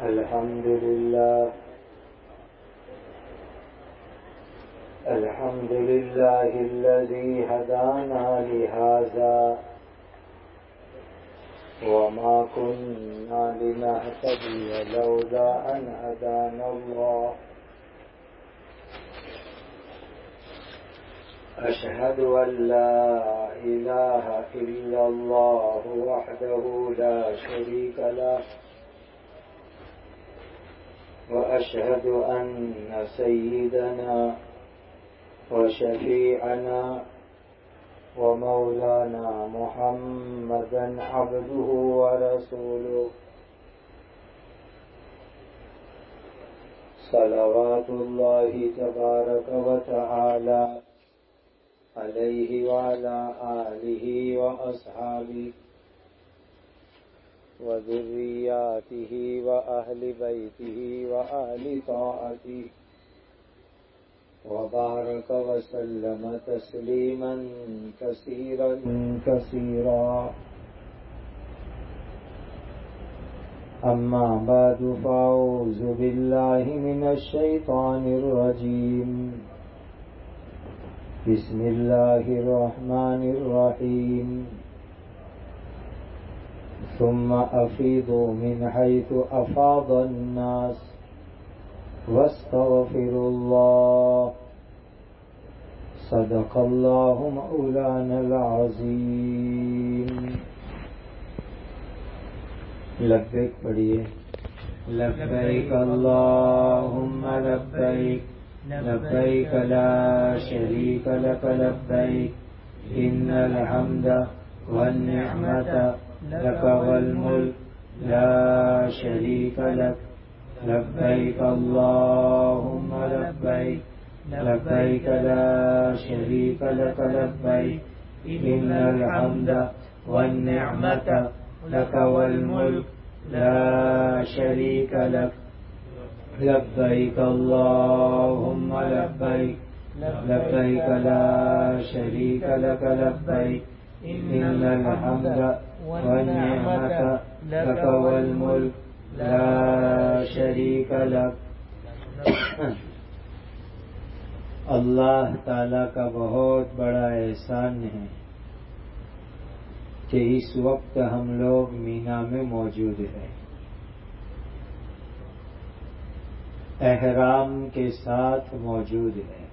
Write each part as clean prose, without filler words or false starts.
الحمد لله الذي هدانا لهذا وما كنا لنهتدي لولا أن هدانا الله. أشهد أن لا إله إلا الله وحده لا شريك له، وأشهد أن سيدنا وشفيعنا ومولانا محمدا عبده ورسوله، صلوات الله تبارك وتعالى عليه وعلى آله وأصحابه وذرياته وأهل بيته وأهل طاعته، وبارك وسلم تسليما كثيرا كثيرا. أما بعد، فأعوذ بالله من الشيطان الرجيم. بسم الله الرحمن الرحيم. ثم أفيضوا من حيث أفاض الناس واستغفروا الله. صدق الله مولانا العظيم. لبیک پڑھیے. لبیک اللہم لبیک لبیک لا شریک لک لبیک ان الحمد والنعمت لک والملک لا شریک لک. لبیک اللہم لبیک لبیک لا شریک لک لبیک ان الحمد والنعمت لک والملک لا شریک لک. لبیک اللہم لبیک لبیک لا شریک لک لبیک ان الحمد والنعمت لک والملک لا شریک لک. اللہ تعالی کا بہت بڑا احسان ہے کہ اس وقت ہم لوگ مینا میں موجود ہیں. احرام کے ساتھ موجود ہیں.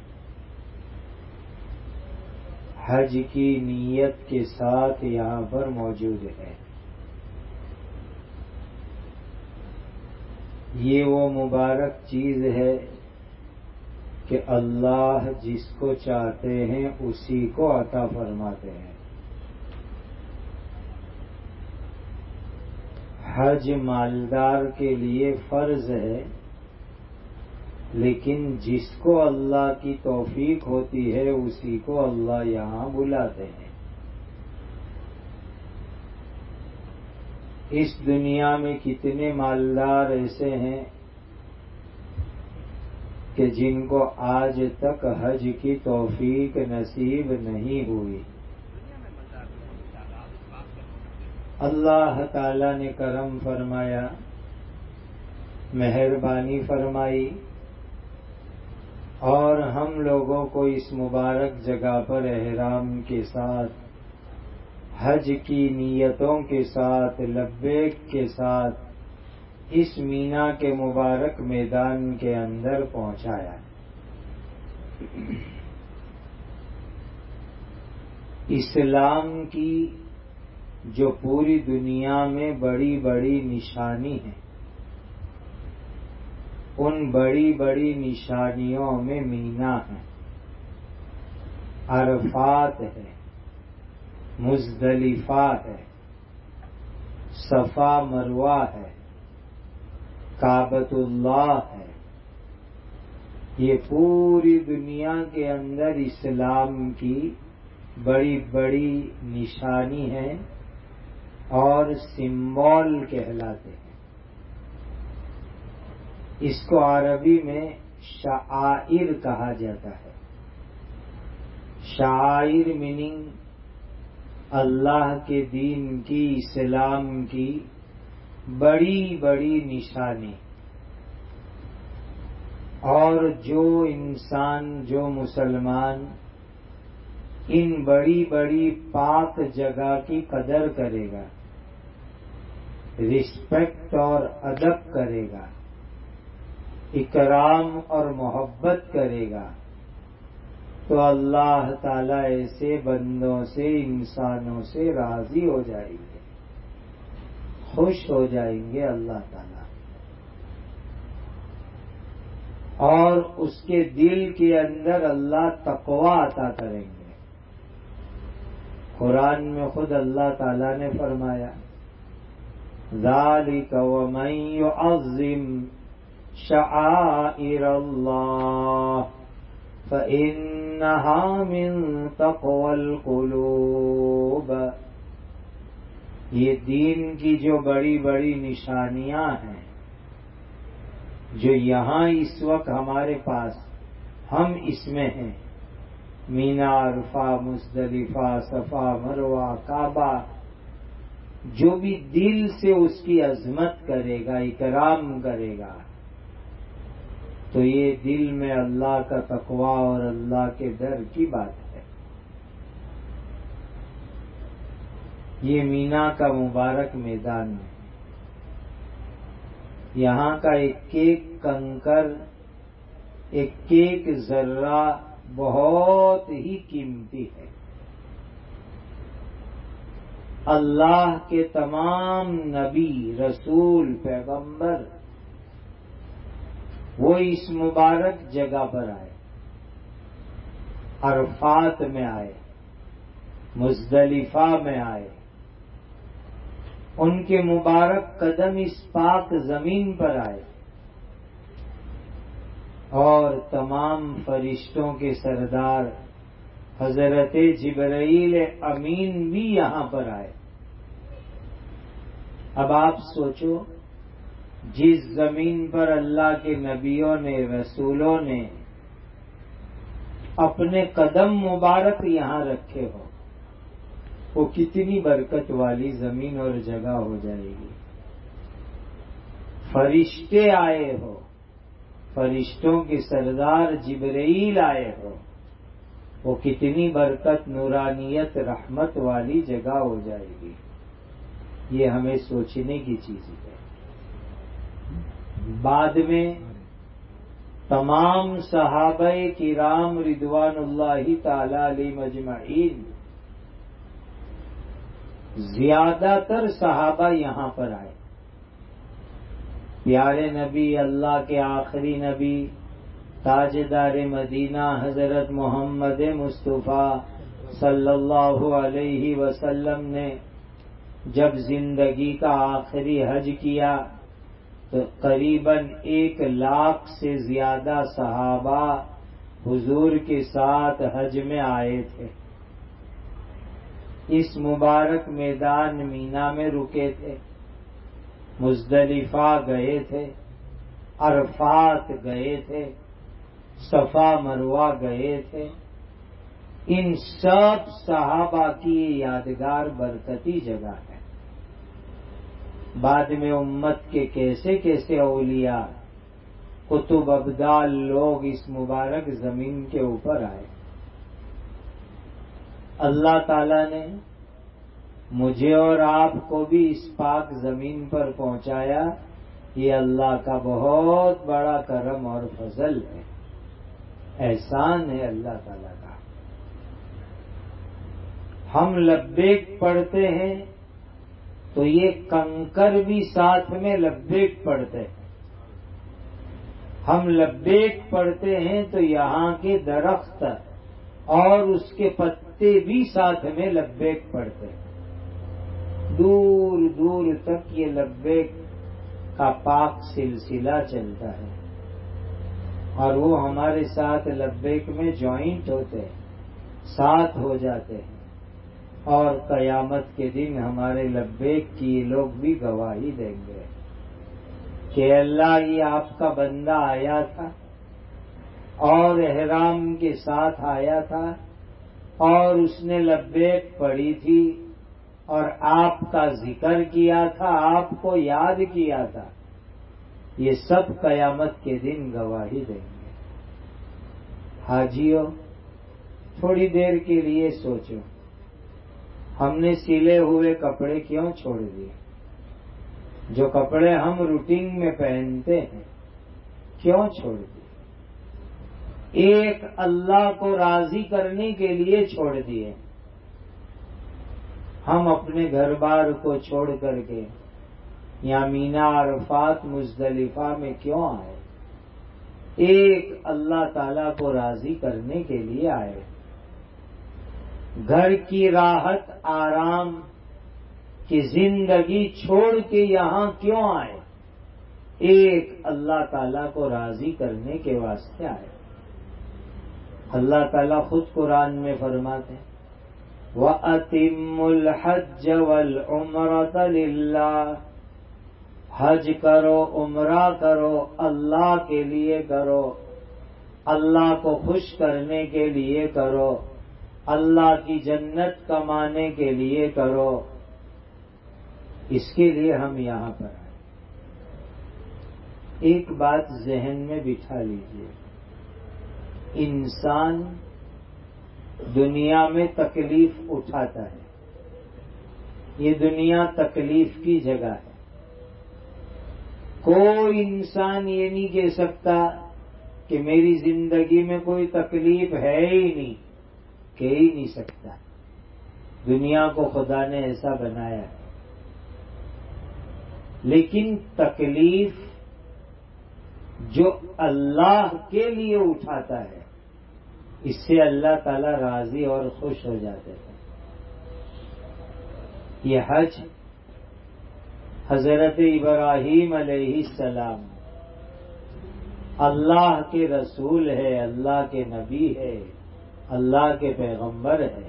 حج کی نیت کے ساتھ یہاں پر موجود ہیں. یہ وہ مبارک چیز ہے کہ اللہ جس کو چاہتے ہیں اسی کو عطا فرماتے ہیں. حج مالدار کے لیے فرض ہے، لیکن جس کو اللہ کی توفیق ہوتی ہے اسی کو اللہ یہاں بلاتے ہیں. اس دنیا میں کتنے مالدار ایسے ہیں کہ جن کو آج تک حج کی توفیق نصیب نہیں ہوئی. اللہ تعالی نے کرم فرمایا، مہربانی فرمائی اور ہم لوگوں کو اس مبارک جگہ پر احرام کے ساتھ، حج کی نیتوں کے ساتھ، لبیک کے ساتھ اس مینا کے مبارک میدان کے اندر پہنچایا. اسلام کی جو پوری دنیا میں بڑی بڑی نشانی ہیں، ان بڑی بڑی نشانیوں میں مینا ہے، عرفات ہے، مزدلفہ ہے، صفا مروہ ہے، کعبۃ اللہ ہے. یہ پوری دنیا کے اندر اسلام کی بڑی بڑی نشانی ہے اور سمبول کہلاتے ہیں. اس کو عربی میں شعائر کہا جاتا ہے. شعائر میننگ اللہ کے دین کی، اسلام کی بڑی بڑی نشانی. اور جو انسان جو مسلمان ان بڑی بڑی پاک جگہ کی قدر کرے گا، رسپیکٹ اور ادب کرے گا، اکرام اور محبت کرے گا، تو اللہ تعالیٰ ایسے بندوں سے، انسانوں سے راضی ہو جائیں گے، خوش ہو جائیں گے اللہ تعالیٰ، اور اس کے دل کے اندر اللہ تقوی عطا کریں گے۔ قرآن میں خود اللہ تعالیٰ نے فرمایا ذَلِكَ وَمَن يُعَظِّمْ شَعَائِرَ اللَّهِ فَإِنَّهَا مِن تَقْوَى الْقُلُوبِ۔ یہ دین کی جو بڑی بڑی نشانیاں ہیں جو یہاں اس وقت ہمارے پاس، ہم اس میں ہیں، مینا، عرفہ، مزدلفہ، صفا، مروہ، کعبہ، جو بھی دل سے اس کی عظمت کرے گا، اکرام کرے گا، تو یہ دل میں اللہ کا تقوی اور اللہ کے ڈر کی بات ہے۔ یہ مینا کا مبارک میدان ہے، یہاں کا ایک ایک کنکر، ایک ایک ذرہ بہت ہی قیمتی ہے۔ اللہ کے تمام نبی، رسول، پیغمبر وہ اس مبارک جگہ پر آئے، عرفات میں آئے، مزدلفہ میں آئے، ان کے مبارک قدم اس پاک زمین پر آئے، اور تمام فرشتوں کے سردار حضرت جبرائیل امین بھی یہاں پر آئے۔ اب آپ سوچو، جس زمین پر اللہ کے نبیوں نے، رسولوں نے اپنے قدم مبارک یہاں رکھے ہو، وہ کتنی برکت والی زمین اور جگہ ہو جائے گی۔ فرشتے آئے ہو، فرشتوں کے سردار جبرائیل آئے ہو، وہ کتنی برکت، نورانیت، رحمت والی جگہ ہو جائے گی۔ یہ ہمیں سوچنے کی چیز ہے۔ بعد میں تمام صحابہ کرام رضوان اللہ تعالی علیہ مجمعین، زیادہ تر صحابہ یہاں پر آئے۔ پیارے نبی، اللہ کے آخری نبی، تاجدار مدینہ حضرت محمد مصطفیٰ صلی اللہ علیہ وسلم نے جب زندگی کا آخری حج کیا تو قریباً 1,00,000 سے زیادہ صحابہ حضور کے ساتھ حج میں آئے تھے۔ اس مبارک میدان مینا میں رکے تھے، مزدلفہ گئے تھے، عرفات گئے تھے، صفا مروہ گئے تھے۔ ان سب صحابہ کی یادگار برکتی جگہ ہے۔ بعد میں امت کے کیسے کیسے اولیاء، قطب ابدال لوگ اس مبارک زمین کے اوپر آئے۔ اللہ تعالی نے مجھے اور آپ کو بھی اس پاک زمین پر پہنچایا، یہ اللہ کا بہت بڑا کرم اور فضل ہے، احسان ہے اللہ تعالی کا۔ ہم لبیک پڑھتے ہیں تو یہ کنکر بھی ساتھ میں لبیک پڑھتے ہیں۔ ہم لبیک پڑھتے ہیں تو یہاں کے درخت اور اس کے پتے بھی ساتھ میں لبیک پڑھتے ہیں۔ دور دور تک یہ لبیک کا پاک سلسلہ چلتا ہے، اور وہ ہمارے ساتھ لبیک میں جوائنٹ ہوتے ہیں، ساتھ ہو جاتے ہیں، اور قیامت کے دن ہمارے لبیک کی یہ لوگ بھی گواہی دیں گے کہ اللہ، یہ آپ کا بندہ آیا تھا اور احرام کے ساتھ آیا تھا اور اس نے لبیک پڑھی تھی اور آپ کا ذکر کیا تھا، آپ کو یاد کیا تھا۔ یہ سب قیامت کے دن گواہی دیں گے۔ حاجیوں تھوڑی دیر کے لیے سوچو، ہم نے سلے ہوئے کپڑے کیوں چھوڑ دیے؟ جو کپڑے ہم روٹین میں پہنتے ہیں کیوں چھوڑ دیے؟ ایک اللہ کو راضی کرنے کے لیے چھوڑ دیے۔ ہم اپنے گھر بار کو چھوڑ کر کے یہاں مینا عرفات مزدلفہ میں کیوں آئے؟ ایک اللہ تعالی کو راضی کرنے کے لیے آئے۔ گھر کی راحت آرام کی زندگی چھوڑ کے یہاں کیوں آئے؟ ایک اللہ تعالی کو راضی کرنے کے واسطے آئے۔ اللہ تعالیٰ خود قرآن میں فرماتے ہیں وَأَتِمُّ الْحَجَّ وَالْعُمْرَةَ لِلَّهِ، حج کرو عمرہ کرو اللہ کے لیے کرو، اللہ کو خوش کرنے کے لیے کرو، اللہ کی جنت کمانے کے لیے کرو، اس کے لیے ہم یہاں پر آئے۔ ایک بات ذہن میں بٹھا لیجئے، انسان دنیا میں تکلیف اٹھاتا ہے، یہ دنیا تکلیف کی جگہ ہے۔ کوئی انسان یہ نہیں کہہ سکتا کہ میری زندگی میں کوئی تکلیف ہے ہی نہیں، کہہ ہی نہیں سکتا۔ دنیا کو خدا نے ایسا بنایا ہے، لیکن تکلیف جو اللہ کے لیے اٹھاتا ہے اس سے اللہ تعالی راضی اور خوش ہو جاتے ہیں۔ یہ حج حضرت ابراہیم علیہ السلام اللہ کے رسول ہے، اللہ کے نبی ہے، اللہ کے پیغمبر ہے۔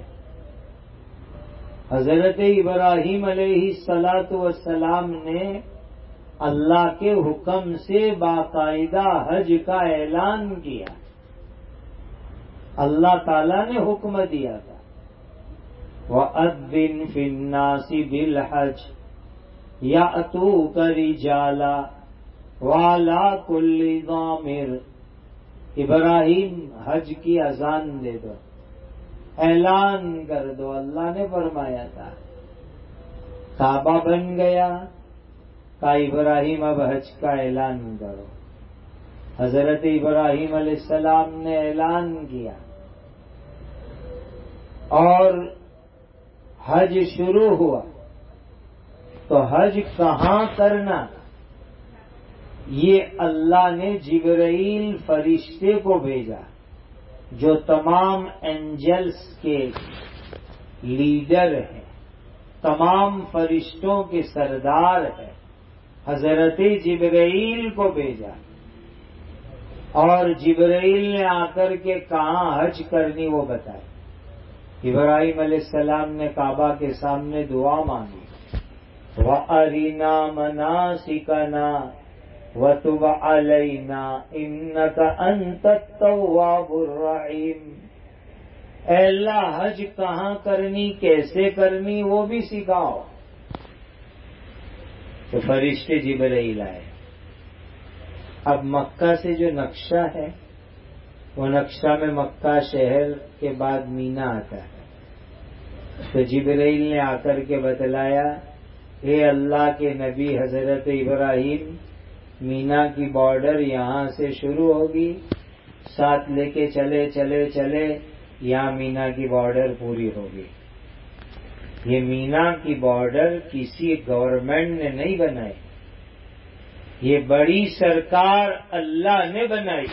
حضرت ابراہیم علیہ السلام نے اللہ کے حکم سے باقاعدہ حج کا اعلان کیا۔ اللہ تعالیٰ نے حکم دیا تھا وَأَذِّنْ فِي النَّاسِ بِالْحَجِّ يَأْتُوكَ رِجَالًا وَعَلَىٰ كُلِّ ضَامِرٍ، ابراہیم حج کی اذان دے دو، اعلان کر دو، اللہ نے فرمایا تھا۔ کعبہ بن گیا، کہا ابراہیم اب حج کا اعلان کرو۔ حضرت ابراہیم علیہ السلام نے اعلان کیا اور حج شروع ہوا۔ تو حج کہاں کرنا؟ یہ اللہ نے جبرائیل فرشتے کو بھیجا جو تمام اینجلز کے لیڈر ہیں، تمام فرشتوں کے سردار ہیں۔ حضرت جبرائیل کو بھیجا اور جبرائیل نے آ کر کے کہاں حج کرنی وہ بتائی۔ ابراہیم علیہ السلام نے کعبہ کے سامنے دعا مانگی وَأَرِنَا مَنَاسِكَنَا وَتُبْ عَلَيْنَا إِنَّكَ أَنْتَ التَّوَّابُ الرَّحِيمُ، اے اللہ حج کہاں کرنی، کیسے کرنی وہ بھی سکھاؤ۔ تو فرشتے جبرائیل آئے۔ اب مکہ سے جو نقشہ ہے وہ نقشہ میں مکہ شہر کے بعد مینا آتا ہے۔ تو جبرائیل نے آ کر کے بتلایا اے اللہ کے نبی حضرت ابراہیم، مینا کی بارڈر یہاں سے شروع ہوگی، ساتھ لے کے چلے چلے چلے یہاں مینا کی بارڈر پوری ہوگی۔ یہ مینا کی بارڈر کسی گورنمنٹ نے نہیں بنائی، یہ بڑی سرکار اللہ نے بنائی۔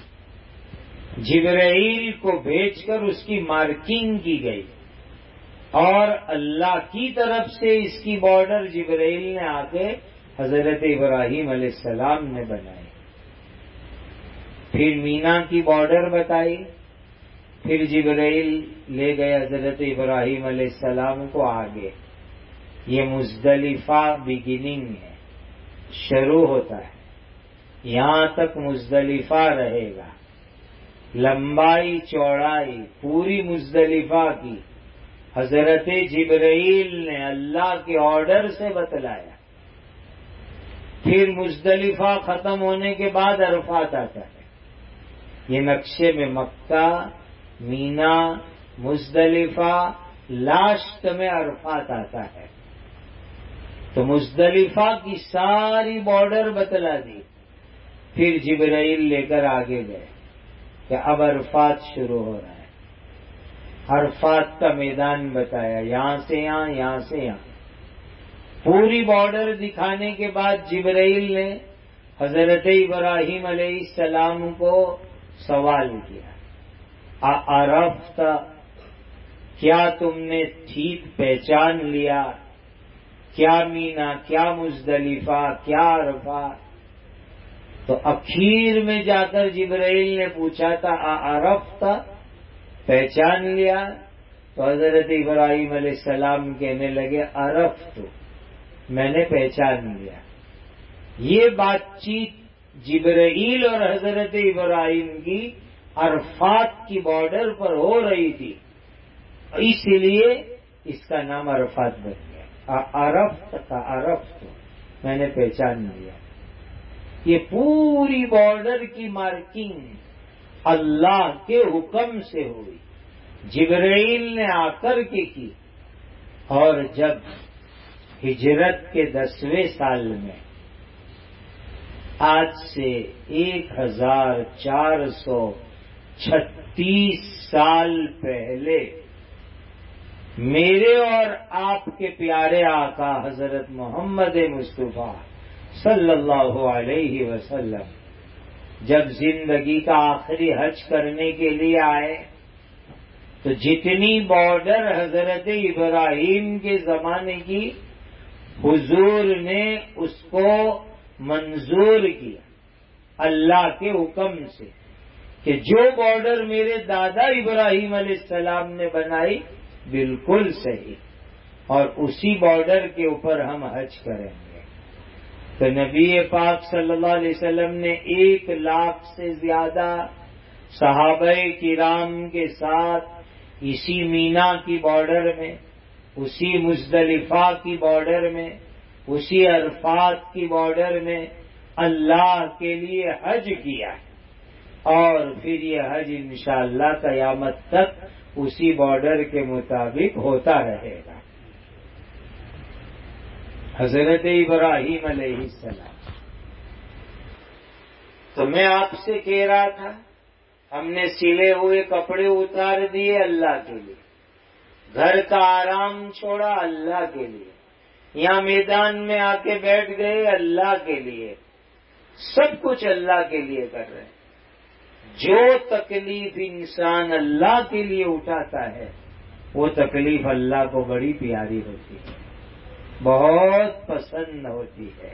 جبرائیل کو بھیج کر اس کی مارکنگ کی گئی اور اللہ کی طرف سے اس کی بارڈر جبرائیل نے آ کے حضرت ابراہیم علیہ السلام نے بنائی۔ پھر مینا کی بارڈر بتائی، پھر جبرائیل لے گئے حضرت ابراہیم علیہ السلام کو آگے۔ یہ مزدلفہ بگننگ ہے، شروع ہوتا ہے، یہاں تک مزدلفہ رہے گا۔ لمبائی چوڑائی پوری مزدلفہ کی حضرت جبرائیل نے اللہ کے آرڈر سے بتلایا۔ پھر مزدلفہ ختم ہونے کے بعد عرفات آتا ہے۔ یہ نقشے میں مکہ، مینا، مزدلفہ، لاسٹ میں عرفات آتا ہے. تو مزدلفہ کی ساری بارڈر بتلا دی. پھر جبرائیل لے کر آگے گئے کہ اب عرفات شروع ہو رہا ہے. عرفات کا میدان بتایا، یہاں سے یہاں، یہاں سے یہاں. پوری بارڈر دکھانے کے بعد جبرائیل نے حضرت ابراہیم علیہ السلام کو سوال کیا، عرفت، کیا تم نے ٹھیک پہچان لیا؟ کیا مینا، کیا مزدلفہ، کیا عرفات؟ تو اخیر میں جا کر جبرائیل نے پوچھا تھا عرفت، پہچان لیا؟ تو حضرت ابراہیم علیہ السلام کہنے لگے عرفت، میں نے پہچان لیا. یہ بات چیت جبرائیل اور حضرت ابراہیم کی عرفات کی بارڈر پر ہو رہی تھی، اس لیے اس کا نام عرفات بن گیا. عرفت کا عرفت، میں نے پہچان لیا. یہ پوری بارڈر کی مارکنگ اللہ کے حکم سے ہوئی، جبرائیل نے آ کر کے کی. اور جب ہجرت کے 10ویں سال میں، آج سے 1436 سال پہلے، میرے اور آپ کے پیارے آقا حضرت محمد مصطفیٰ صلی اللہ علیہ وسلم جب زندگی کا آخری حج کرنے کے لیے آئے تو جتنی بارڈر حضرت ابراہیم کے زمانے کی، حضور نے اس کو منظور کیا اللہ کے حکم سے کہ جو بارڈر میرے دادا ابراہیم علیہ السلام نے بنائی بالکل صحیح، اور اسی بارڈر کے اوپر ہم حج کریں گے. تو نبی پاک صلی اللہ علیہ وسلم نے 1 لاکھ سے زیادہ صحابہ کرام کے ساتھ اسی مینا کی بارڈر میں، اسی مزدلفہ کی بارڈر میں، اسی عرفات کی بارڈر میں اللہ کے لیے حج کیا، اور پھر یہ حج انشاءاللہ قیامت تک اسی بارڈر کے مطابق ہوتا رہے گا. حضرت ابراہیم علیہ السلام. تو میں آپ سے کہہ رہا تھا، ہم نے سلے ہوئے کپڑے اتار دیے اللہ کے لیے، گھر کا آرام چھوڑا اللہ کے لیے، یہاں میدان میں آ کے بیٹھ گئے اللہ کے لیے، سب کچھ اللہ کے لیے کر رہے ہیں. جو تکلیف انسان اللہ کے لیے اٹھاتا ہے وہ تکلیف اللہ کو بڑی پیاری ہوتی ہے، بہت پسند ہوتی ہے.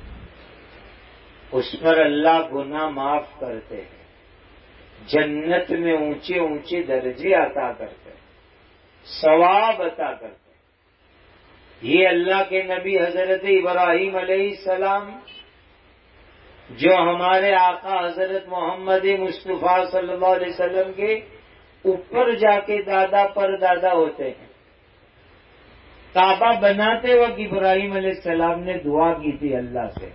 اس پر اللہ گناہ معاف کرتے ہیں، جنت میں اونچے اونچے درجے عطا کرتے ہیں، ثواب عطا کرتے ہیں. یہ اللہ کے نبی حضرت ابراہیم علیہ السلام جو ہمارے آقا حضرت محمد مصطفیٰ صلی اللہ علیہ وسلم کے اوپر جا کے دادا پر دادا ہوتے ہیں. کعبہ بناتے وقت ابراہیم علیہ السلام نے دعا کی تھی اللہ سے،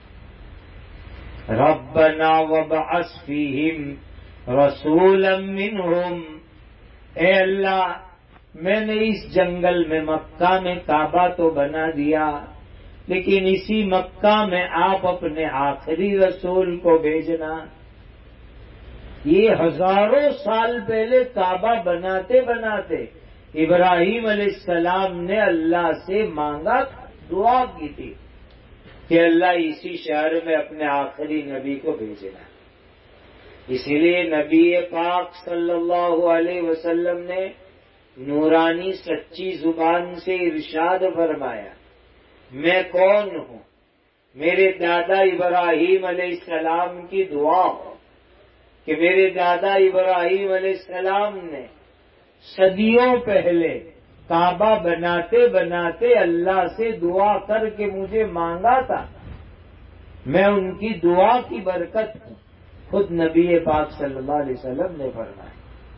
ربنا وابعث فیہم رسولا منہم، اے اللہ میں نے اس جنگل میں مکہ میں کعبہ تو بنا دیا، لیکن اسی مکہ میں آپ اپنے آخری رسول کو بھیجنا. یہ ہزاروں سال پہلے کعبہ بناتے بناتے ابراہیم علیہ السلام نے اللہ سے مانگا، دعا کی تھی کہ اللہ اسی شہر میں اپنے آخری نبی کو بھیجنا. اسی لیے نبی پاک صلی اللہ علیہ وسلم نے نورانی سچی زبان سے ارشاد فرمایا، میں کون ہوں؟ میرے دادا ابراہیم علیہ السلام کی دعا ہو کہ میرے دادا ابراہیم علیہ السلام نے صدیوں پہلے کعبہ بناتے بناتے اللہ سے دعا کر کے مجھے مانگا تھا، میں ان کی دعا کی برکت ہوں. خود نبی پاک صلی اللہ علیہ وسلم نے فرمایا.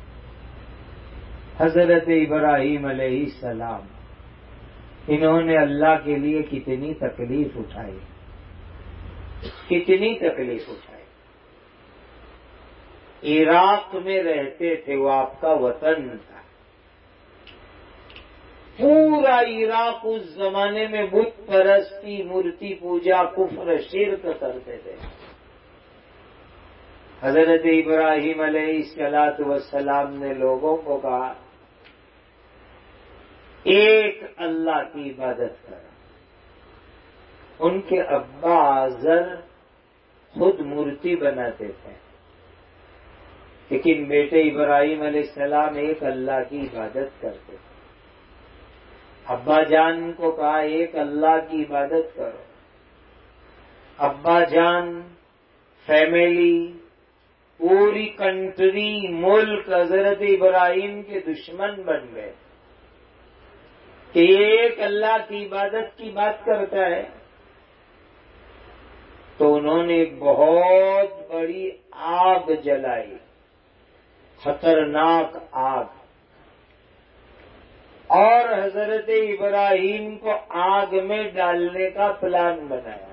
حضرت ابراہیم علیہ السلام انہوں نے اللہ کے لیے کتنی تکلیف اٹھائی، کتنی تکلیف اٹھائی. عراق میں رہتے تھے، وہ آپ کا وطن تھا۔ پورا عراق اس زمانے میں بت پرستی، مورتی پوجا، کفر، شرک کرتے تھے۔ حضرت ابراہیم علیہ السلام نے لوگوں کو کہا ایک اللہ کی عبادت کرو۔ ان کے ابا آزر خود مورتی بناتے تھے، لیکن بیٹے ابراہیم علیہ السلام ایک اللہ کی عبادت کرتے تھے۔ ابا جان کو کہا ایک اللہ کی عبادت کرو۔ ابا جان، فیملی، پوری کنٹری، ملک حضرت ابراہیم کے دشمن بن گئے کہ یہ ایک اللہ کی عبادت کی بات کرتا ہے۔ تو انہوں نے ایک بہت بڑی آگ جلائی، خطرناک آگ، اور حضرت ابراہیم کو آگ میں ڈالنے کا پلان بنایا۔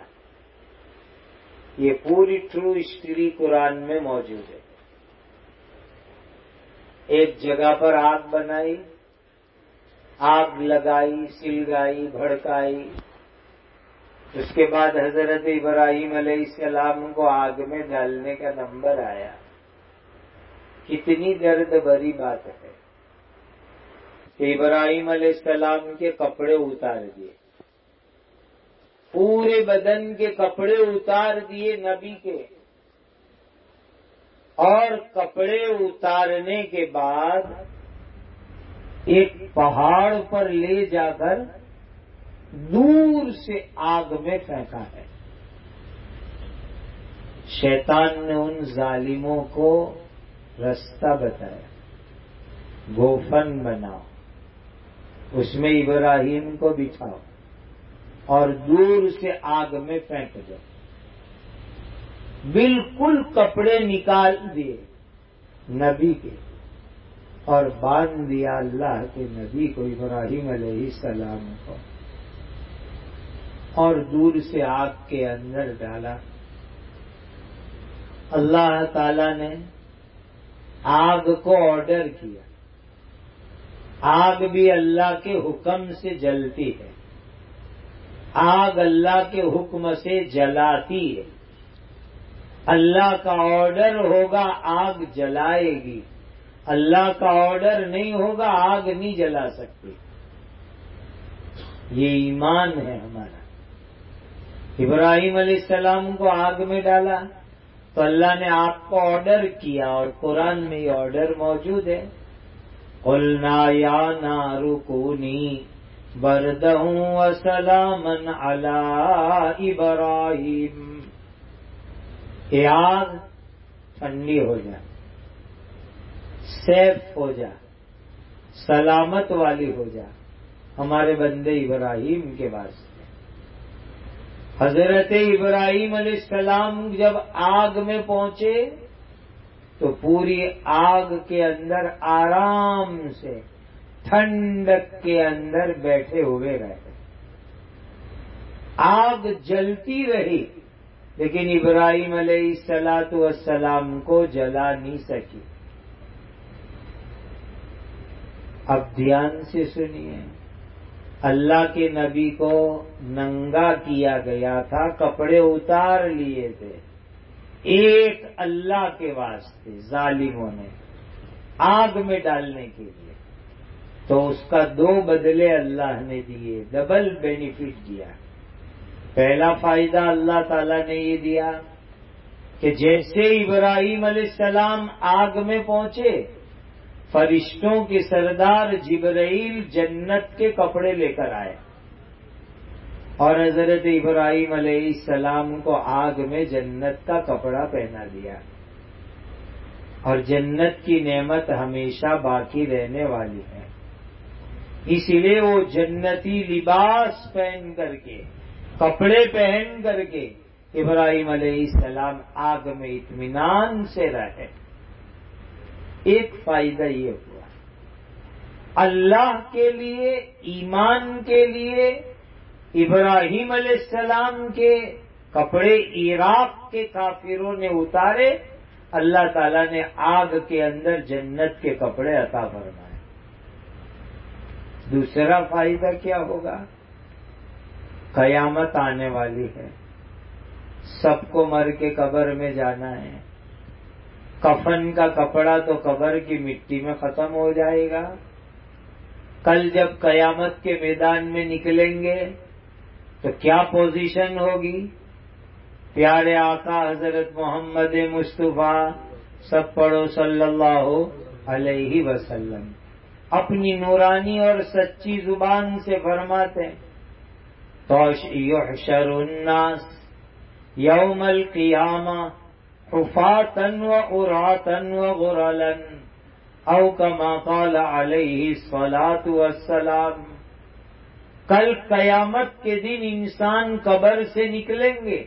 یہ پوری ٹرو ہسٹری قرآن میں موجود ہے۔ ایک جگہ پر آگ بنائی، آگ لگائی، سلگائی، بھڑکائی۔ اس کے بعد حضرت ابراہیم علیہ السلام کو آگ میں ڈالنے کا نمبر آیا۔ کتنی درد بھری بات ہے کہ ابراہیم علیہ السلام کے کپڑے اتار دیے، پورے بدن کے کپڑے اتار دیے نبی کے، اور کپڑے اتارنے کے بعد ایک پہاڑ پر لے جا کر دور سے آگ میں پھینکا ہے۔ شیطان نے ان ظالموں کو رستہ بتایا، گوفن بناؤ، اس میں ابراہیم کو بچھاؤ اور دور سے آگ میں پھینک دو۔ بالکل کپڑے نکال دیے نبی کے اور باندھ دیا اللہ کے نبی کو، ابراہیم علیہ السلام کو، اور دور سے آگ کے اندر ڈالا۔ اللہ تعالی نے آگ کو آرڈر کیا۔ آگ بھی اللہ کے حکم سے جلتی ہے، آگ اللہ کے حکم سے جلاتی ہے۔ اللہ کا آرڈر ہوگا آگ جلائے گی، اللہ کا آرڈر نہیں ہوگا آگ نہیں جلا سکتی۔ یہ ایمان ہے ہمارا۔ ابراہیم علیہ السلام کو آگ میں ڈالا تو اللہ نے آپ کو آرڈر کیا، اور قرآن میں یہ آرڈر موجود ہے۔ قُلْنَا يَا نَارُ كُونِي بَرْدًا وَسَلَامًا عَلَىٰ إِبْرَاهِيمَ، اے آگ ٹھنڈی ہو جا، سیف ہو جا، سلامت والی ہو جا ہمارے بندے ابراہیم کے واسطے۔ حضرت ابراہیم علیہ السلام جب آگ میں پہنچے تو پوری آگ کے اندر آرام سے ٹھنڈک کے اندر بیٹھے ہوئے رہے۔ آگ جلتی رہی لیکن ابراہیم علیہ السلام کو جلا نہیں سکی۔ اب دھیان سے سنیے، اللہ کے نبی کو ننگا کیا گیا تھا، کپڑے اتار لیے تھے ایک اللہ کے واسطے ظالموں نے آگ میں ڈالنے کے لیے، تو اس کا دو بدلے اللہ نے دیے، ڈبل بینیفٹ دیا۔ پہلا فائدہ اللہ تعالیٰ نے یہ دیا کہ جیسے ابراہیم علیہ السلام آگ میں پہنچے، فرشتوں کے سردار جبرائیل جنت کے کپڑے لے کر آئے اور حضرت ابراہیم علیہ السلام کو آگ میں جنت کا کپڑا پہنا دیا۔ اور جنت کی نعمت ہمیشہ باقی رہنے والی ہے، اس لیے وہ جنتی لباس پہن کر کے، کپڑے پہن کر کے ابراہیم علیہ السلام آگ میں اطمینان سے رہے۔ ایک فائدہ یہ ہوا، اللہ کے لیے، ایمان کے لیے ابراہیم علیہ السلام کے کپڑے عراق کے کافروں نے اتارے اللہ تعالیٰ نے آگ کے اندر جنت کے کپڑے عطا فرمائے۔ دوسرا فائدہ کیا ہوگا؟ قیامت آنے والی ہے، سب کو مر کے قبر میں جانا ہے، کفن کا کپڑا تو قبر کی مٹی میں ختم ہو جائے گا، کل جب قیامت کے میدان میں نکلیں گے تو کیا پوزیشن ہوگی؟ پیارے آقا حضرت محمد مصطفیٰ، سب پڑھو صلی اللہ علیہ وسلم، اپنی نورانی اور سچی زبان سے فرماتے ہیں یحشر الناس یوم القیامہ حفاۃ وعراۃ وغرلا او کما قال علیہ الصلاۃ والسلام۔ کل قیامت کے دن انسان قبر سے نکلیں گے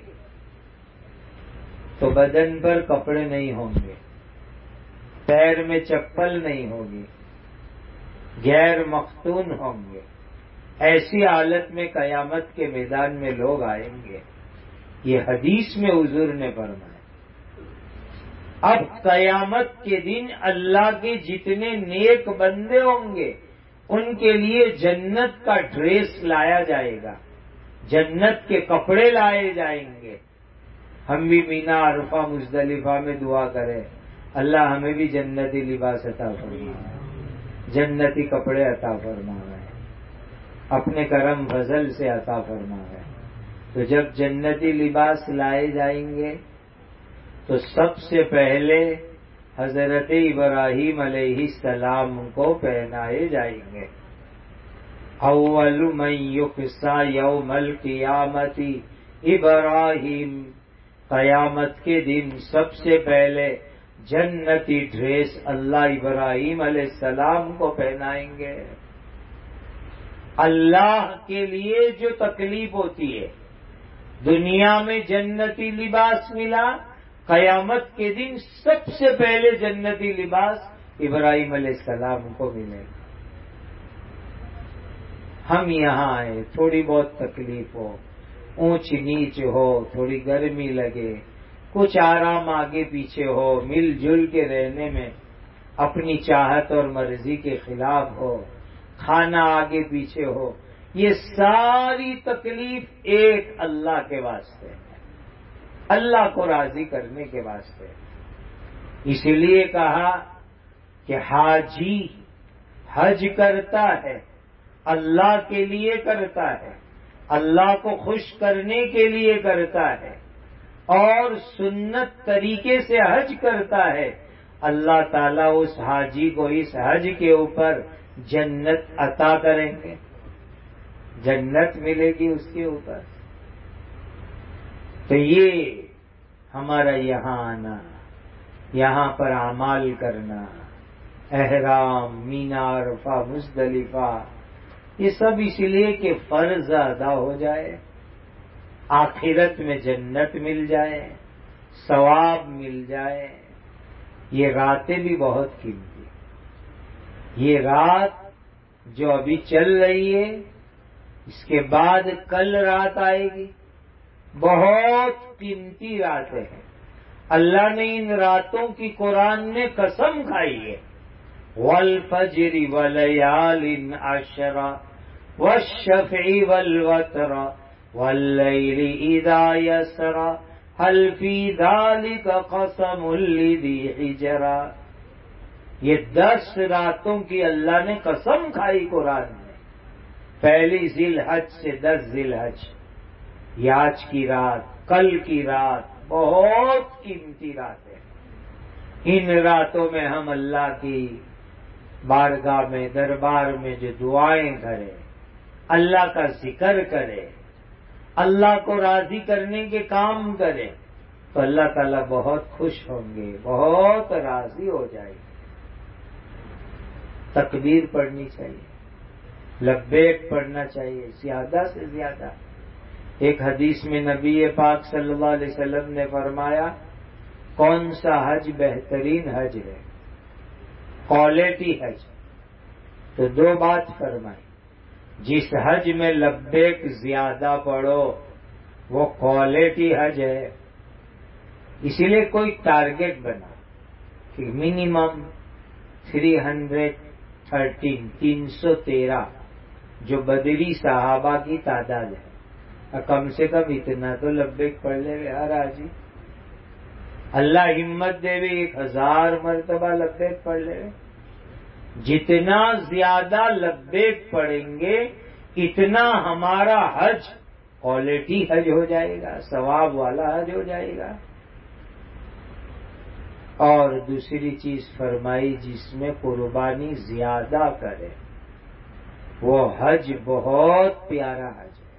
تو بدن پر کپڑے نہیں ہوں گے، پیر میں چپل نہیں ہوگی، غیر مختون ہوں گے۔ ایسی حالت میں قیامت کے میدان میں لوگ آئیں گے، یہ حدیث میں حضور نے فرمایا۔ اب قیامت کے دن اللہ کے جتنے نیک بندے ہوں گے ان کے لیے جنت کا ڈریس لایا جائے گا، جنت کے کپڑے لائے جائیں گے۔ ہم بھی مینا عرفہ مزدلفہ میں دعا کریں اللہ ہمیں بھی جنتی لباس عطا فرمائے، جنتی کپڑے عطا فرمائے، اپنے کرم فضل سے عطا فرمائے۔ تو جب جنتی لباس لائے جائیں گے تو سب سے پہلے حضرت ابراہیم علیہ السلام کو پہنائے جائیں گے۔ اول من یکسا یوم القیامت ابراہیم، قیامت کے دن سب سے پہلے جنتی ڈریس اللہ ابراہیم علیہ السلام کو پہنائیں گے۔ اللہ کے لیے جو تکلیف ہوتی ہے، دنیا میں جنتی لباس ملا، قیامت کے دن سب سے پہلے جنتی لباس ابراہیم علیہ السلام کو ملے گا۔ ہم یہاں آئے، تھوڑی بہت تکلیف ہو، اونچ نیچ ہو، تھوڑی گرمی لگے، کچھ آرام آگے پیچھے ہو، مل جل کے رہنے میں اپنی چاہت اور مرضی کے خلاف ہو، کھانا آگے پیچھے ہو، یہ ساری تکلیف ایک اللہ کے واسطے ہے، اللہ کو راضی کرنے کے واسطے۔ اس لیے کہا کہ حاجی حج کرتا ہے، اللہ کے لیے کرتا ہے، اللہ کو خوش کرنے کے لیے کرتا ہے، اور سنت طریقے سے حج کرتا ہے، اللہ تعالیٰ اس حاجی کو اس حج کے اوپر جنت عطا کریں گے، جنت ملے گی اس کے اوپر۔ تو یہ ہمارا یہاں آنا، یہاں پر اعمال کرنا، احرام، مینا، عرفہ، مزدلفہ، یہ سب اس لیے کہ فرض ادا ہو جائے، آخرت میں جنت مل جائے، ثواب مل جائے۔ یہ راتیں بھی بہت قیمتی ہیں، یہ رات جو ابھی چل رہی ہے اس کے بعد کل رات آئے گی، بہت قیمتی راتیں ہیں۔ اللہ نے ان راتوں کی قرآن میں قسم کھائی ہے، والفجر ولیال عشر والشفع والوتر واللیل اذا یسر هل فی ذلک قسم لذی حجر۔ یہ 10 راتوں کی اللہ نے قسم کھائی قرآن میں، پہلی ذی الحج سے 10 ذی الحج، یہ آج کی رات، کل کی رات بہت قیمتی رات ہے۔ ان راتوں میں ہم اللہ کی بارگاہ میں، دربار میں جو دعائیں کریں، اللہ کا ذکر کرے، اللہ کو راضی کرنے کے کام کریں تو اللہ تعالیٰ بہت خوش ہوں گے، بہت راضی ہو جائے گے۔ تکبیر پڑھنی چاہیے، لبیک پڑھنا چاہیے زیادہ سے زیادہ۔ ایک حدیث میں نبی پاک صلی اللہ علیہ وسلم نے فرمایا کون سا حج بہترین حج ہے؟ کوالٹی حج۔ تو 2 بات فرمائی، جس حج میں لبیک زیادہ پڑھو وہ کوالٹی حج ہے۔ اسی لیے کوئی ٹارگٹ بنا، کہ منیمم 313 جو بدری صحابہ کی تعداد ہے، کم سے کم اتنا تو لبیک پڑھ لے یار آجی. اللہ ہمت دے بھی 1000 مرتبہ لبیک پڑھ لے. جتنا زیادہ لبیک پڑھیں گے اتنا ہمارا حج کوالٹی حج ہو جائے گا، ثواب والا حج ہو جائے گا. اور دوسری چیز فرمائی جس میں قربانی زیادہ کرے وہ حج بہت پیارا حج ہے.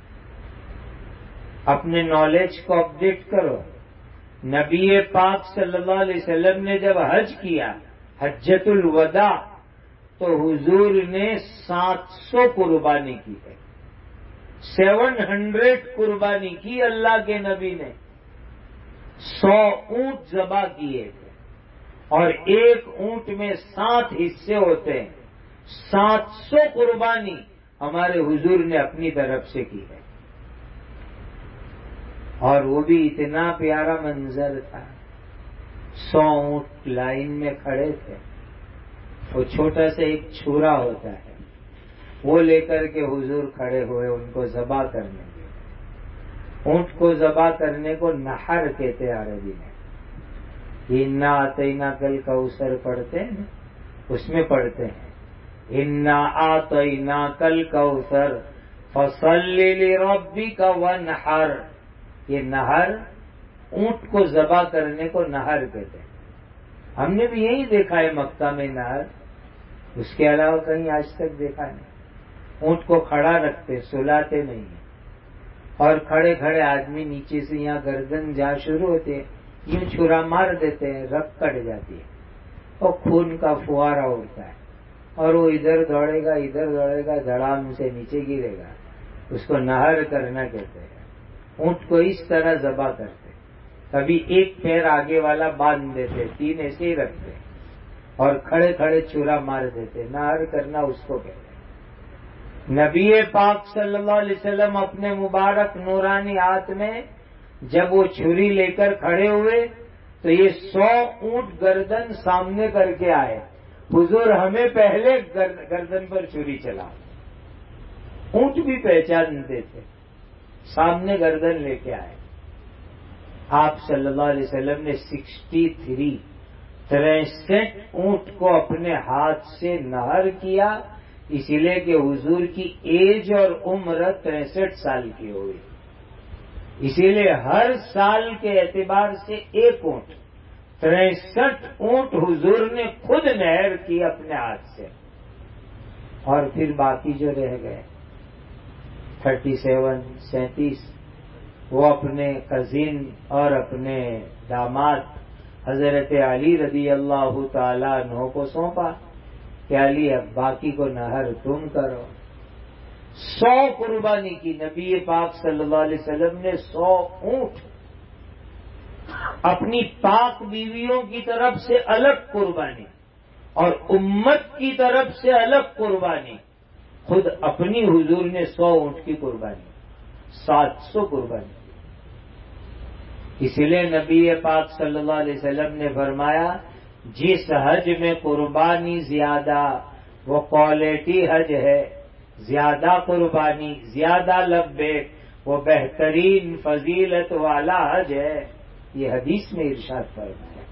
اپنے نالج کو اپڈیٹ کرو. نبی پاک صلی اللہ علیہ وسلم نے جب حج کیا حجۃ الوداع تو حضور نے 700 قربانی کی ہے. 700 قربانی کی اللہ کے نبی نے. 100 اونٹ ذبح کیے تھے اور ایک اونٹ میں 7 حصے ہوتے ہیں. 700 قربانی ہمارے حضور نے اپنی طرف سے کی ہے. اور وہ بھی اتنا پیارا منظر تھا. 100 اونٹ لائن میں کھڑے تھے. وہ چھوٹا سا ایک چھرا ہوتا ہے وہ لے کر کے حضور کھڑے ہوئے ان کو ذبح کرنے کے. اونٹ کو ذبح کرنے کو نحر کہتے عربی میں. انا آتینا کل کوثر پڑھتے ہیں اس میں پڑھتے ہیں انا آتینا کل کوثر فصلی لربک وانحر. یہ نہر اونٹ کو ذبح کرنے کو نہر کہتے ہیں. ہم نے بھی یہی دیکھا ہے مکہ میں نہر، اس کے علاوہ کہیں آج تک دیکھا نہیں. اونٹ کو کھڑا رکھتے سلاتے نہیں ہیں اور کھڑے کھڑے آدمی نیچے سے یہاں گردن جہاں شروع ہوتے ہیں یوں چھرا مار دیتے ہیں، رگ کٹ جاتی ہے اور خون کا فوارہ اڑتا ہے اور وہ ادھر دوڑے گا دھڑام سے نیچے گرے گا. اس کو نہر کرنا کہتے ہیں. اونٹ کو اس طرح ذبح کرتے، کبھی ایک پیر آگے والا باندھ دیتے، 3 ایسے ہی رکھتے اور کھڑے کھڑے چھرا مار دیتے. نہر کرنا اس کو کہتے ہیں. نبی پاک صلی اللہ علیہ وسلم اپنے مبارک نورانی ہاتھ میں جب وہ چھری لے کر کھڑے ہوئے تو یہ 100 اونٹ گردن سامنے کر کے آئے. حضور ہمیں پہلے گردن پر چھری چلا. اونٹ بھی پہچانتے تھے، سامنے گردن لے کے آئے. آپ صلی اللہ علیہ وسلم نے 63 اونٹ کو اپنے ہاتھ سے نہر کیا، اسی لیے کہ حضور کی ایج اور عمر 63 سال کی ہوئی. اسی لیے ہر سال کے اعتبار سے ایک اونٹ، 63 اونٹ حضور نے خود نہر کی اپنے ہاتھ سے. اور پھر باقی جو رہ گئے 37 وہ اپنے کزن اور اپنے داماد حضرت علی رضی اللہ تعالیٰ عنہ کو سونپا کہ علی اب باقی کو نہر تم کرو. 100 قربانی کی نبی پاک صلی اللہ علیہ وسلم نے. 100 اونٹ اپنی پاک بیویوں کی طرف سے الگ قربانی اور امت کی طرف سے الگ قربانی. خود اپنی حضور نے 100 اونٹ کی قربانی، 700 قربانی. اسی لیے نبی پاک صلی اللہ علیہ وسلم نے فرمایا جس حج میں قربانی زیادہ وہ کوالٹی حج ہے. زیادہ قربانی زیادہ لبیک وہ بہترین فضیلت والا حج ہے. یہ حدیث میں ارشاد فرمایا.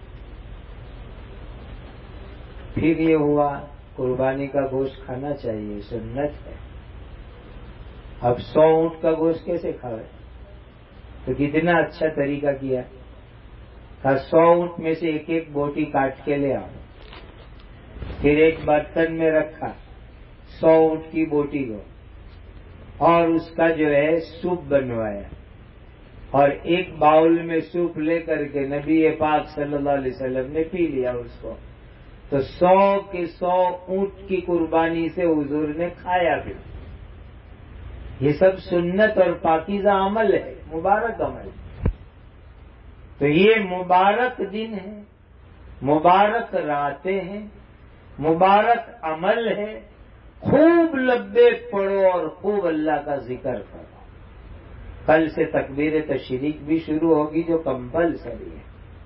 پھر یہ ہوا قربانی کا گوشت کھانا چاہیے، سنت ہے. اب 100 اونٹ کا گوشت کیسے کھاوے؟ تو کتنا اچھا طریقہ کیا. 100 اونٹ میں سے ایک ایک بوٹی کاٹ کے لے آؤ، پھر ایک برتن میں رکھا 100 اونٹ کی بوٹی کو اور اس کا جو ہے سوپ بنوایا اور ایک باؤل میں سوپ لے کر کے نبی پاک صلی اللہ علیہ وسلم نے پی لیا اس کو. تو 100 کے 100 اونٹ کی قربانی سے حضور نے کھایا بھی. یہ سب سنت اور پاکیزہ عمل ہے، مبارک عمل. تو یہ مبارک دن ہے، مبارک راتیں ہیں، مبارک عمل ہے. خوب لبیک پڑھو اور خوب اللہ کا ذکر کرو. کل سے تکبیر تشریق بھی شروع ہوگی جو کمپلسری ہے.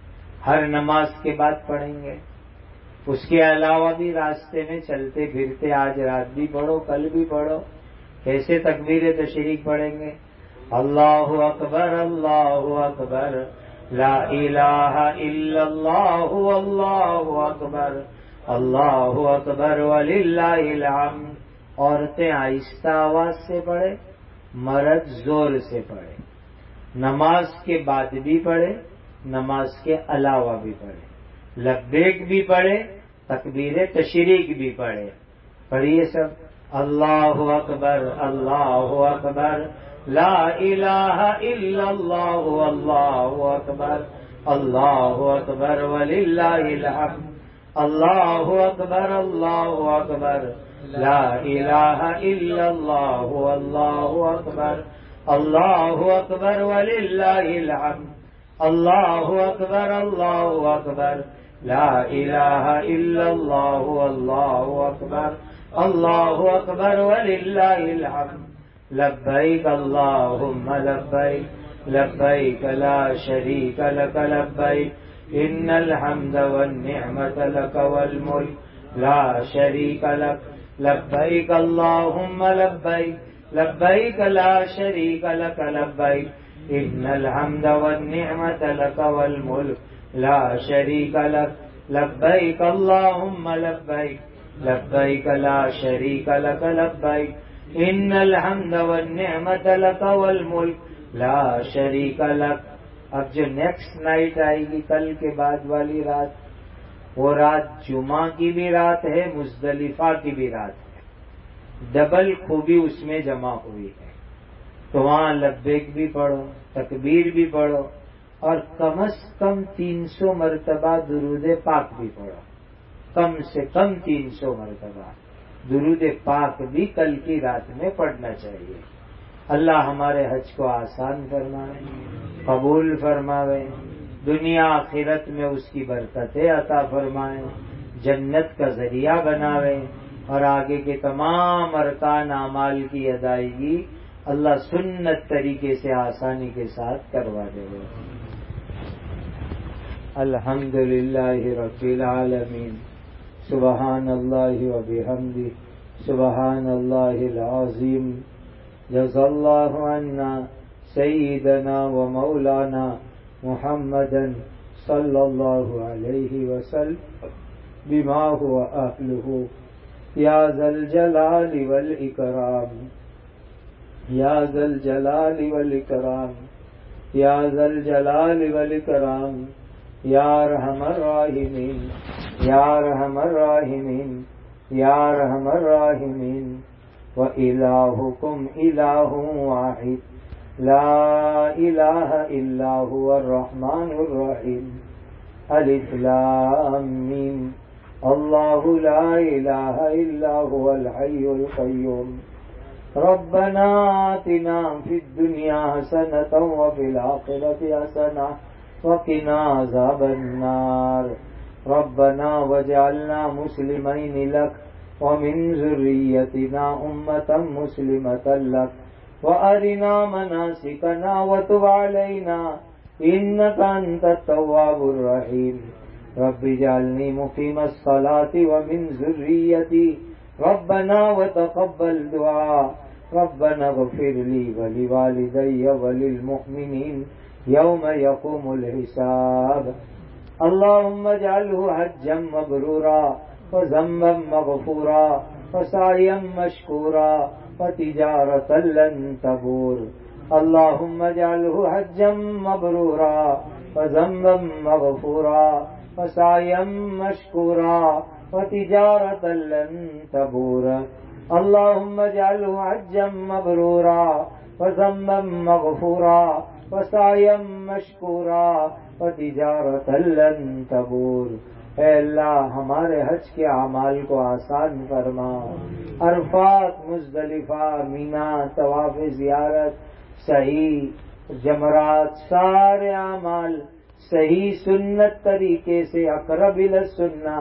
ہر نماز کے بعد پڑھیں گے. اس کے علاوہ بھی راستے میں چلتے پھرتے آج رات بھی پڑھو، کل بھی پڑھو. کیسے تکبیر تشریق پڑھیں گے؟ اللہ اکبر اللہ اکبر لا الہ الا اللہ اللہ اکبر اللہ اکبر وللہ الحمد. عورتیں آہستہ آواز سے پڑھے، مرد زور سے پڑھے. نماز کے بعد بھی پڑھے، نماز کے علاوہ بھی پڑھے. لبیک بھی پڑھے، تکبیر تشریق بھی پڑھے. پڑھیے سب. اللہ اکبر اللہ اکبر لا الہ الا اللہ اللہ اکبر اللہ اکبر وللہ الحمد. اللہ اکبر اللہ اکبر لا الہ الا اللہ اللہ اکبر اللہ اکبر وللہ الحمد. اللہ اکبر اللہ اکبر لا الہ الا اللہ اللہ اکبر اللہ اکبر وللہ الحمد. لبیک اللہم لبیک لبیک لا شریک لک لبیک ان الحمد والنعمت لک والملک لا شریک لک. لبیک اللہم لبیک لبیک لا شریک لک لبیک ان الحمد والنعمت لک والملک لا شریک لک. لبیک اللہم لبیک لبیک لا شریک لک لبیک ان الحمد والنعمت لک والملک لا شریک لک. اب جو نیکسٹ نائٹ آئے گی، کل کے بعد والی رات، وہ رات جمعہ کی بھی رات ہے، مزدلفہ کی بھی رات ہے. ڈبل خوبی اس میں جمع ہوئی ہے. تو وہاں لبیک بھی پڑھو، تکبیر بھی پڑھو، اور کم از کم 300 مرتبہ درود پاک بھی پڑھو. کم سے کم 300 مرتبہ درود پاک بھی کل کی رات میں پڑھنا چاہیے. اللہ ہمارے حج کو آسان فرمائے، قبول فرماوے، دنیا آخرت میں اس کی برکتیں عطا فرمائے، جنت کا ذریعہ بناوے، اور آگے کے تمام ارکان اعمال کی ادائیگی اللہ سنت طریقے سے آسانی کے ساتھ کروا دے گا. الحمد للہ رب العالمین. سبحان اللہ وبحمدہ سبحان اللہ العظیم. جزا اللہ عنا سیدنا و مولانا محمدا صلی اللہ علیہ وسلم بما هو اہلہ یا ذا الجلال والاکرام یا ذا الجلال والاکرام یا ذا الجلال والاکرام یا ارحم الراحمین یا ارحم الراحمین یا ارحم الراحمین. وإلہکم الہ واحد لا الہ الا هو الرحمن الرحیم. الف لام میم. اللہ لا الہ الا هو الحی القیوم. ربنا آتنا فی الدنیا حسنۃ وفی الآخرۃ حسنۃ وقنا عذاب النار. ربنا واجعلنا مسلمین لک ومن ذریتنا امة مسلمة لک وارنا مناسکنا وتب علینا انک انت التواب الرحیم. رب اجعلنی مقیم الصلاة ومن ذریتی ربنا وتقبل دعاء. ربنا اغفر لی ولوالدی وللمؤمنین یوم یقوم الحساب. اللهم اجعله حجا مبرورا وذنبا مغفورا وسعيا مشكورا وتجارة لن تبور. اللهم اجعله حجا مبرورا وذنبا مغفورا وسعيا مشكورا وتجارة لن تبور. اللهم اجعله حجا مبرورا وذنبا مغفورا وسعيا مشكورا وتجارة لن تبور. اے اللہ ہمارے حج کے اعمال کو آسان فرما. عرفات، مزدلفہ، مینا، طواف زیارت، صحیح جمرات، سارے اعمال صحیح سنت طریقے سے اقرب الی السنہ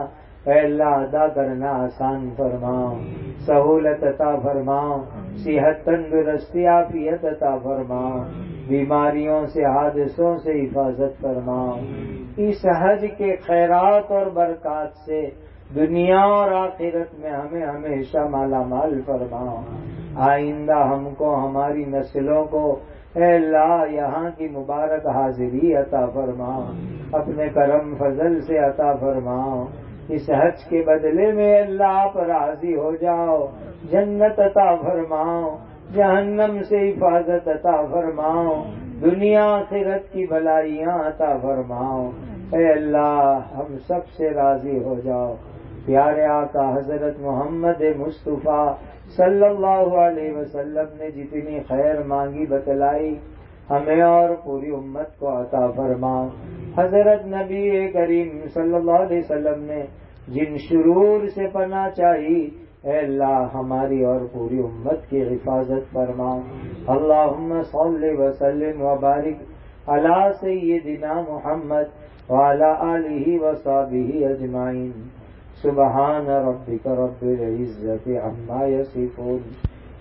اے اللہ ادا کرنا آسان فرما، سہولت عطا فرما، صحت تندرستی عافیت عطا فرما، بیماریوں سے حادثوں سے حفاظت فرما، اس حج کے خیرات اور برکات سے دنیا اور آخرت میں ہمیں ہمیشہ مالا مال فرما، آئندہ ہم کو ہماری نسلوں کو اے اللہ یہاں کی مبارک حاضری عطا فرما، اپنے کرم فضل سے عطا فرما، اس حج کے بدلے میں اللہ آپ راضی ہو جاؤ، جنت عطا فرماؤ، جہنم سے حفاظت عطا فرماؤ، دنیا آخرت کی بھلائیاں عطا فرماؤ، اے اللہ ہم سب سے راضی ہو جاؤ۔ پیارے آقا حضرت محمد مصطفیٰ صلی اللہ علیہ وسلم نے جتنی خیر مانگی بتلائی ہمیں اور پوری امت کو عطا فرما۔ حضرت نبی کریم صلی اللہ علیہ وسلم نے جن شرور سے پناہ چاہی اے اللہ ہماری اور پوری امت کی حفاظت فرما۔ اللہم صل وسلم وبارک علی سیدنا محمد وعلی آلہ وصحبہ اجمعین۔ سبحان ربک رب العزت عما یصفون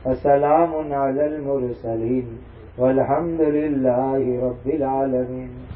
وسلام علی المرسلین والحمد للہ رب العالمین۔